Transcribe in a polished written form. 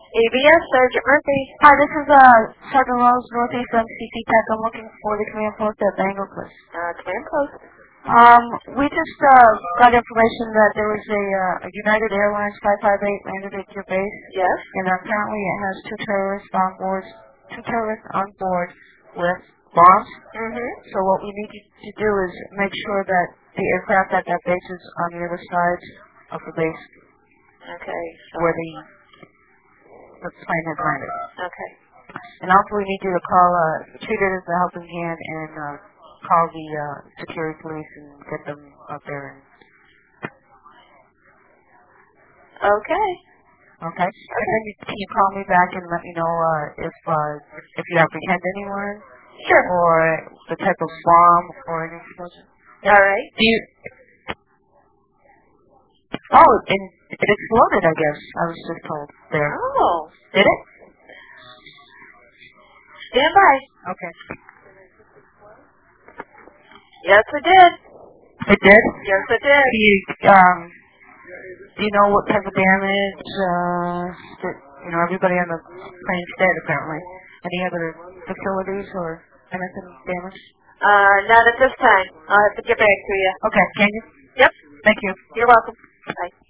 ABS, Sergeant Murphy. Hi, this is Sergeant Rose, Northeast MCC Tech. I'm looking for the command post at Bangor, please. Command post. We just got information that there was a United Airlines 558 landed at your base. Yes. And apparently it has two terrorists on board with bombs. Mm-hmm. So what we need to do is make sure that the aircraft at that base is on the other side of the base. Okay. Where the plane has landed. Okay. And also we need you to call, treat it as a helping hand and call the security police and get them up there. Okay. Okay. And then can you call me back and let me know if you apprehend anyone? Sure. Or the type of bomb or anything. All right. And it exploded, I guess. I was just told there. Oh. Did it? Stand by. Okay. Yes, it did. It did? Yes, it did. Do you know what type of damage? Everybody on the plane's dead, apparently. Any other facilities or anything damaged? Not at this time. I'll have to get back to you. Okay, can you? Yep. Thank you. You're welcome. Bye.